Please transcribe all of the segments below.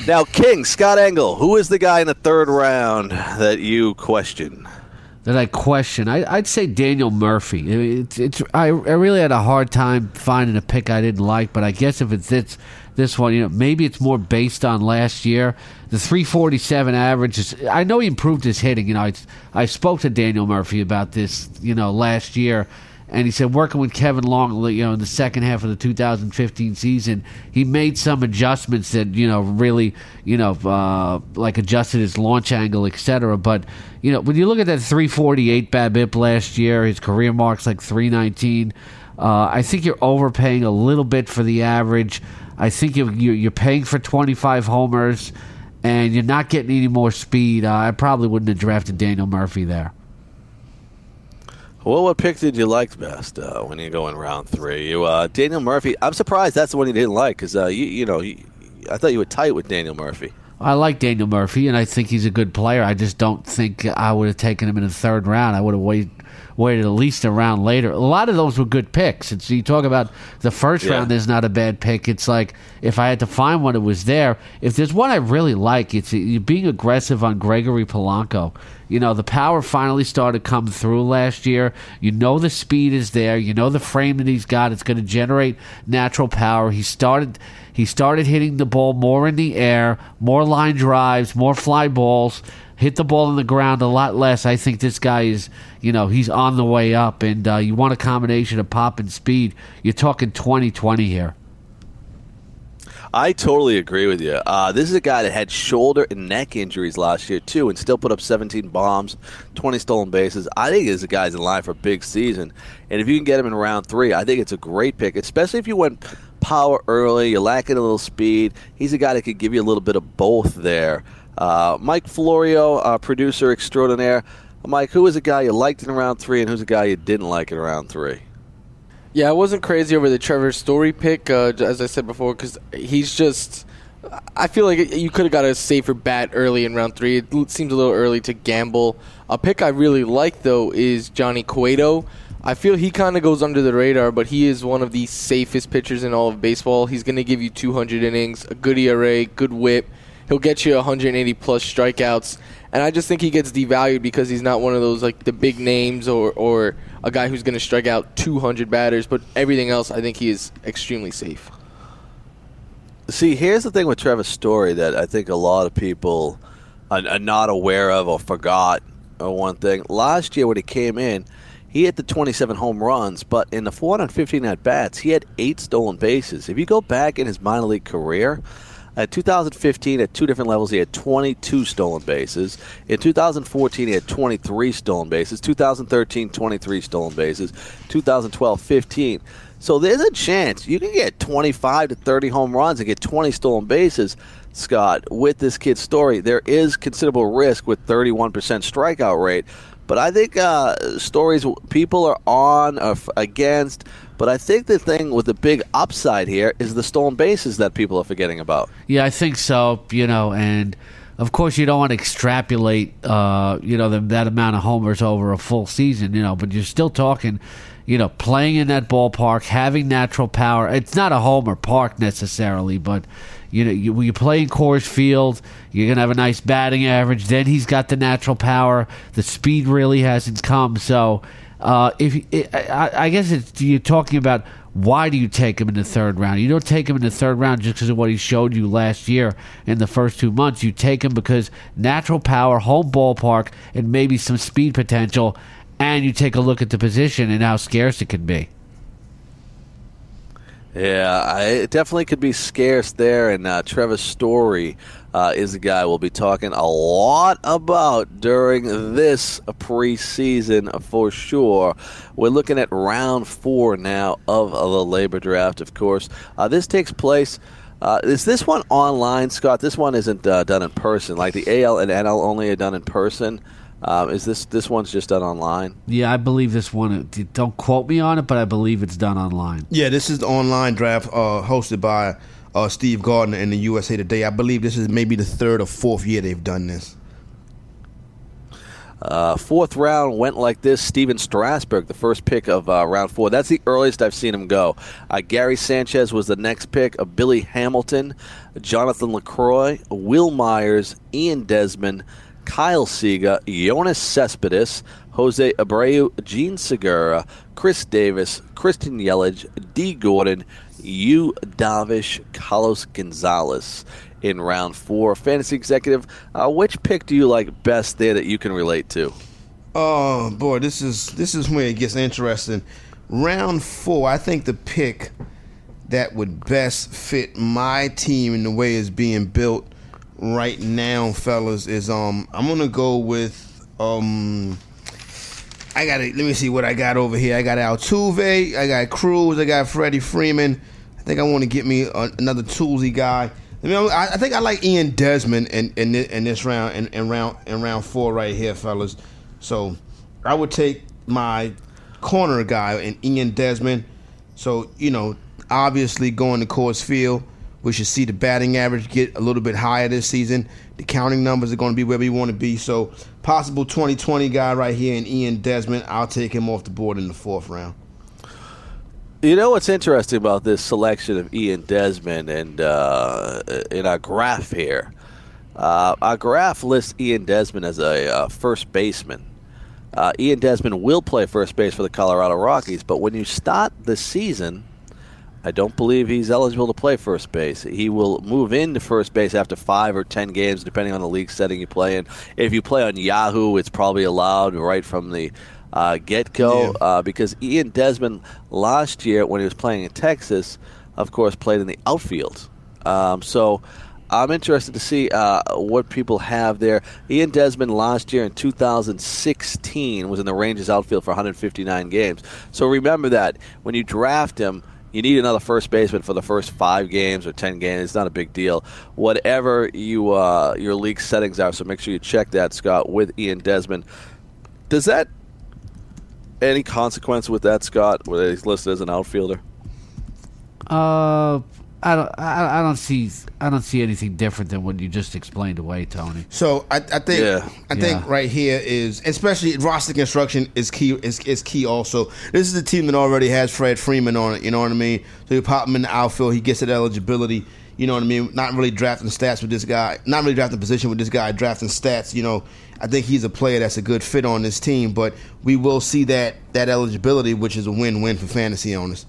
Now, King, Scott Engel, who is the guy in the third round that you question? That I question. I'd say Daniel Murphy. I really had a hard time finding a pick I didn't like, but I guess if it's this one, maybe it's more based on last year. The 347 average is. I know he improved his hitting. I spoke to Daniel Murphy about this, last year. And he said working with Kevin Long, in the second half of the 2015 season, he made some adjustments that, really, like adjusted his launch angle, etc. But, when you look at that 348 BABIP last year, his career mark's like 319. I think you're overpaying a little bit for the average. I think you're paying for 25 homers, and you're not getting any more speed. I probably wouldn't have drafted Daniel Murphy there. Well, what pick did you like best when you go in round 3? Daniel Murphy. I'm surprised that's the one you didn't like because I thought you were tight with Daniel Murphy. I like Daniel Murphy, and I think he's a good player. I just don't think I would have taken him in the third round. I would have waited at least a round later. A lot of those were good picks. And so you talk about the first round is not a bad pick. It's like if I had to find one, it was there. If there's one I really like, it's being aggressive on Gregory Polanco. The power finally started coming through last year. The speed is there. The frame that he's got. It's going to generate natural power. He started hitting the ball more in the air, more line drives, more fly balls. Hit the ball on the ground a lot less. I think this guy is, he's on the way up, and you want a combination of pop and speed. You're talking 20-20 here. I totally agree with you. This is a guy that had shoulder and neck injuries last year, too, and still put up 17 bombs, 20 stolen bases. I think this guy's in line for a big season. And if you can get him in round 3, I think it's a great pick, especially if you went power early, you're lacking a little speed. He's a guy that could give you a little bit of both there. Mike Florio, producer extraordinaire. Mike, who was a guy you liked in round 3 and who's a guy you didn't like in round 3? Yeah, I wasn't crazy over the Trevor Story pick, as I said before, because he's just... I feel like you could have got a safer bat early in round 3. It seems a little early to gamble. A pick I really like, though, is Johnny Cueto. I feel he kind of goes under the radar, but he is one of the safest pitchers in all of baseball. He's going to give you 200 innings, a good ERA, good whip. He'll get you 180-plus strikeouts. And I just think he gets devalued because he's not one of those, like, the big names or a guy who's going to strike out 200 batters. But everything else, I think he is extremely safe. See, here's the thing with Trevor Story that I think a lot of people are not aware of or forgot. One thing. Last year when he came in, he hit the 27 home runs, but in the 415 at-bats, he had 8 stolen bases. If you go back in his minor league career, 2015, at 2 different levels, he had 22 stolen bases. In 2014, he had 23 stolen bases. 2013, 23 stolen bases. 2012, 15. So there's a chance you can get 25 to 30 home runs and get 20 stolen bases, Scott, with this kid's Story. There is considerable risk with 31% strikeout rate. But I think Stories people are on or against. But I think the thing with the big upside here is the stolen bases that people are forgetting about. Yeah, I think so, and of course you don't want to extrapolate, that amount of homers over a full season, but you're still talking, playing in that ballpark, having natural power. It's not a homer park necessarily, but, you play in Coors Field, you're going to have a nice batting average. Then he's got the natural power. The speed really hasn't come, so... I guess you're talking about why do you take him in the third round? You don't take him in the third round just because of what he showed you last year in the first 2 months. You take him because natural power, home ballpark, and maybe some speed potential, and you take a look at the position and how scarce it can be. Yeah, it definitely could be scarce there, and Trevor Story is a guy we'll be talking a lot about during this preseason for sure. We're looking at round 4 now of the labor draft, of course. This takes place. Is this one online, Scott? This one isn't done in person. Like the AL and NL only are done in person. Is this one's just done online? Yeah, I believe this one. Don't quote me on it, but I believe it's done online. Yeah, this is the online draft hosted by Steve Gardner in the USA Today. I believe this is maybe the 3rd or 4th year they've done this. Fourth round went like this. Steven Strasburg, the first pick of round 4. That's the earliest I've seen him go. Gary Sanchez was the next pick. Billy Hamilton, Jonathan LaCroix, Will Myers, Ian Desmond, Kyle Seager, Jonas Cespedes, Jose Abreu, Gene Segura, Chris Davis, Christian Yelich, D. Gordon, Yu Darvish, Carlos Gonzalez in round 4. Fantasy executive, which pick do you like best there that you can relate to? Oh boy, this is where it gets interesting. Round 4, I think the pick that would best fit my team in the way it's being built right now, fellas, is I'm gonna go with let me see what I got over here. I got Altuve, I got Cruz, I got Freddie Freeman. I think I want to get me another toolsy guy. I think I like Ian Desmond in this round, in round 4 right here, fellas. So I would take my corner guy in Ian Desmond. So, obviously going to Coors Field, we should see the batting average get a little bit higher this season. The counting numbers are going to be where we want to be. So possible 2020 guy right here in Ian Desmond. I'll take him off the board in the 4th round. You know what's interesting about this selection of Ian Desmond and in our graph here? Our graph lists Ian Desmond as a first baseman. Ian Desmond will play first base for the Colorado Rockies, but when you start the season, I don't believe he's eligible to play first base. He will move into first base after 5 or 10 games, depending on the league setting you play in. If you play on Yahoo, it's probably allowed right from the get-go, because Ian Desmond last year when he was playing in Texas, of course, played in the outfield. So I'm interested to see what people have there. Ian Desmond last year in 2016 was in the Rangers outfield for 159 games. So remember that when you draft him, you need another first baseman for the first 5 games or 10 games. It's not a big deal. Whatever your league settings are, so make sure you check that, Scott, with Ian Desmond. Does that any consequence with that, Scott, where he's listed as an outfielder? I don't see anything different than what you just explained away, Tony. So I think right here is, especially roster construction is key. Is key also. This is a team that already has Fred Freeman on it. You know what I mean? So you pop him in the outfield, he gets that eligibility. You know what I mean? Not really drafting stats with this guy. Not really drafting position with this guy. Drafting stats. I think he's a player that's a good fit on this team. But we will see that eligibility, which is a win-win for fantasy owners.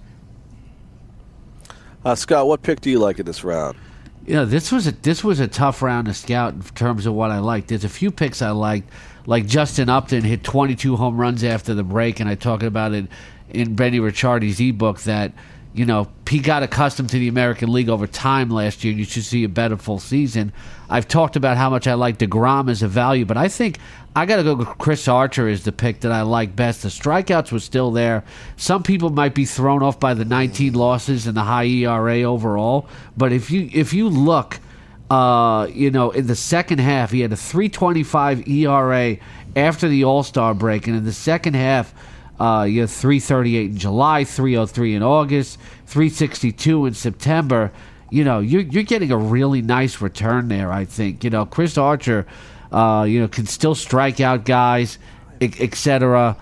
Scott, what pick do you like in this round? This was a tough round to scout in terms of what I liked. There's a few picks I liked, like Justin Upton hit 22 home runs after the break, and I talked about it in Benny Ricciardi's ebook that he got accustomed to the American League over time last year, and you should see a better full season. I've talked about how much I like DeGrom as a value, but I think I got to go with Chris Archer as the pick that I like best. The strikeouts were still there. Some people might be thrown off by the 19 losses and the high ERA overall, but if you look, in the second half, he had a 3.25 ERA after the All-Star break, and in the second half, you have 3.38 in July, 3.03 in August, 3.62 in September. You're getting a really nice return there, I think. Chris Archer, can still strike out guys, etc.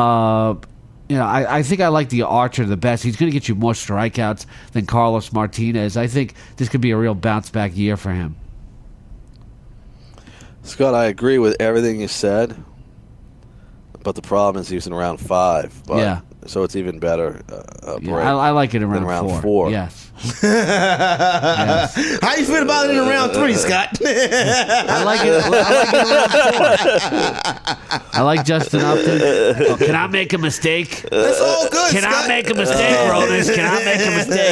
I think I like the Archer the best. He's going to get you more strikeouts than Carlos Martinez. I think this could be a real bounce-back year for him. Scott, I agree with everything you said. But the problem is he's in round 5. But, yeah. So it's even better. I like it in round 4. Yes. Yes. How you feel about it in round 3, Scott? I like it in round 4. I like Justin Upton. Oh, can I make a mistake? That's all good, Can Scott. I make a mistake, Ronas? Can I make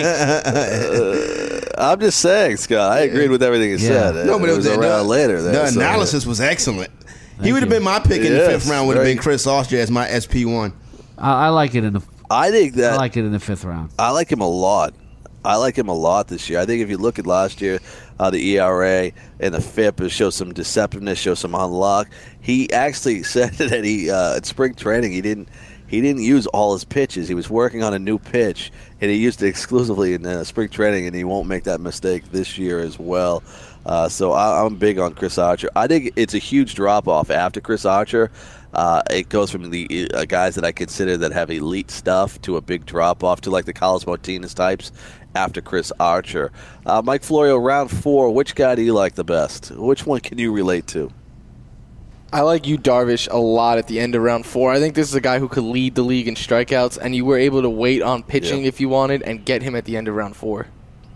a mistake? I'm just saying, Scott. I agreed with everything you said. No, but it was a round later. The analysis was excellent. He would have been my pick in the 5th round. Would have been Chris Archer as my SP1. I like it in the. I like it in the 5th round. I like him a lot. I like him a lot this year. I think if you look at last year, the ERA and the FIP, it shows some deceptiveness, shows some unluck. He actually said that he at spring training he didn't use all his pitches. He was working on a new pitch, and he used it exclusively in spring training, and he won't make that mistake this year as well. So I'm big on Chris Archer. I think it's a huge drop-off after Chris Archer. It goes from the guys that I consider that have elite stuff to a big drop off to like the Carlos Martinez types after Chris Archer. Mike Florio, round 4. Which guy do you like the best? Which one can you relate to? I like you, Darvish, a lot at the end of round 4. I think this is a guy who could lead the league in strikeouts, and you were able to wait on pitching if you wanted and get him at the end of round 4.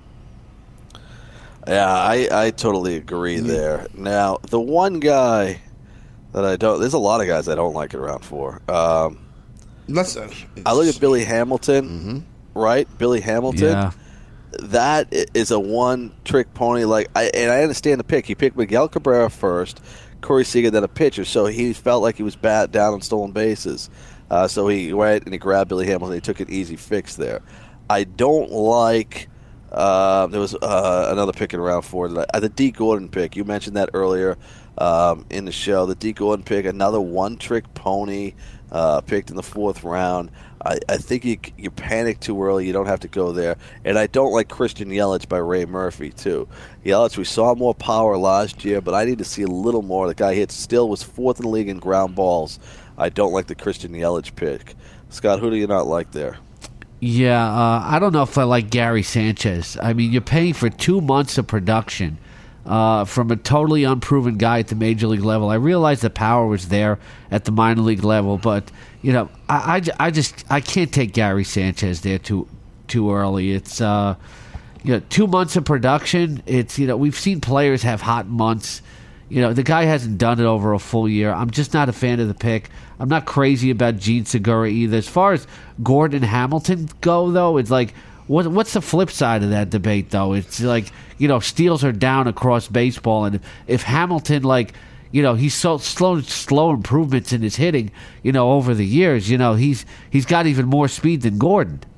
Yeah, I totally agree there. Now, the one guy that I don't... There's a lot of guys I don't like at round 4. I look at Billy Hamilton, right? Billy Hamilton. Yeah. That is a one-trick pony. And I understand the pick. He picked Miguel Cabrera first, Corey Seager, then a pitcher, so he felt like he was down on stolen bases. So he went and he grabbed Billy Hamilton. He took an easy fix there. I don't like... there was another pick in round 4. The D. Gordon pick. You mentioned that earlier in the show. The D. Gordon pick, another one-trick pony picked in the 4th round. I think you panic too early. You don't have to go there. And I don't like Christian Yelich by Ray Murphy, too. Yelich, we saw more power last year, but I need to see a little more. The guy was 4th in the league in ground balls. I don't like the Christian Yelich pick. Scott, who do you not like there? Yeah, I don't know if I like Gary Sanchez. I mean, you're paying for 2 months of production from a totally unproven guy at the major league level. I realize the power was there at the minor league level, but I can't take Gary Sanchez there too early. It's 2 months of production. It's we've seen players have hot months. The guy hasn't done it over a full year. I'm just not a fan of the pick. I'm not crazy about Gene Segura either. As far as Gordon and Hamilton go, though, it's like, what's the flip side of that debate, though? It's like, steals are down across baseball, and if Hamilton, he's so slow improvements in his hitting, over the years, he's got even more speed than Gordon.